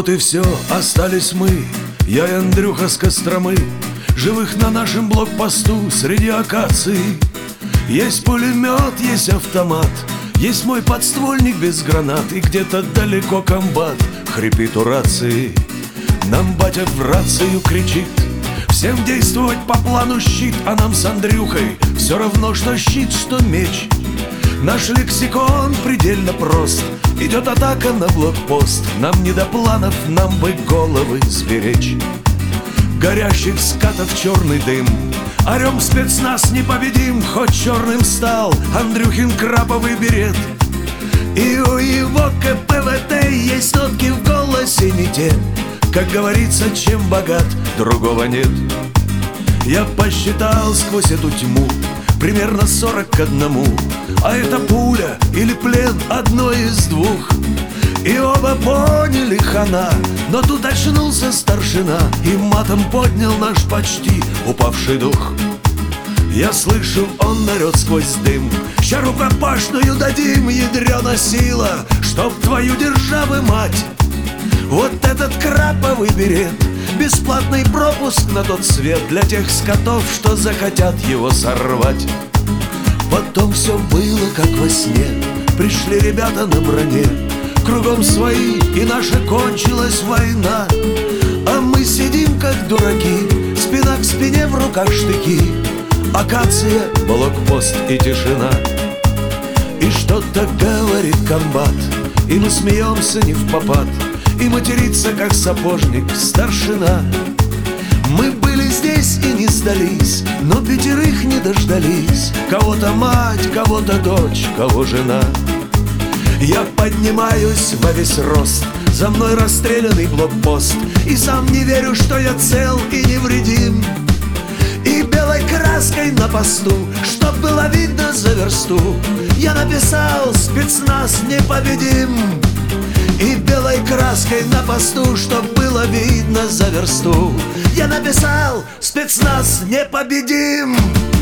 Вот и все, остались мы, я и Андрюха с Костромы, живых на нашем блокпосту среди акаций. Есть пулемет, есть автомат, есть мой подствольник без гранат, и где-то далеко комбат хрипит у рации. Нам батя в рацию кричит: всем действовать по плану щит. А нам с Андрюхой все равно, что щит, что меч. Наш лексикон предельно прост, идет атака на блокпост. Нам не до планов, нам бы головы сберечь. Горящих скатов черный дым, орем спецназ непобедим. Хоть черным стал Андрюхин краповый берет, и у его КПВТ есть нотки в голосе не те. Как говорится, чем богат, другого нет. Я посчитал сквозь эту тьму примерно 40 к 1, а это пуля или плен, одно из двух. И оба поняли хана, но тут очнулся старшина и матом поднял наш почти упавший дух. Я слышу, он орет сквозь дым: ща рукопашную дадим, ядрена сила, чтоб твою державы мать. Вот этот краповый берет, бесплатный пропуск на тот свет для тех скотов, что захотят его сорвать. Потом все было как во сне, пришли ребята на броне, кругом свои, и наша кончилась война. А мы сидим как дураки, спина к спине, в руках штыки, акация, блокпост и тишина. И что-то говорит комбат, и мы смеемся не впопад, и матерится, как сапожник, старшина. Мы были здесь и не сдались, но 5 не дождались. Кого-то мать, кого-то дочь, кого жена. Я поднимаюсь во весь рост, за мной расстрелянный блокпост, и сам не верю, что я цел и невредим. И белой краской на посту, чтоб было видно за версту, я написал: спецназ непобедим. И белой краской на посту, чтоб было видно за версту, я написал: спецназ непобедим.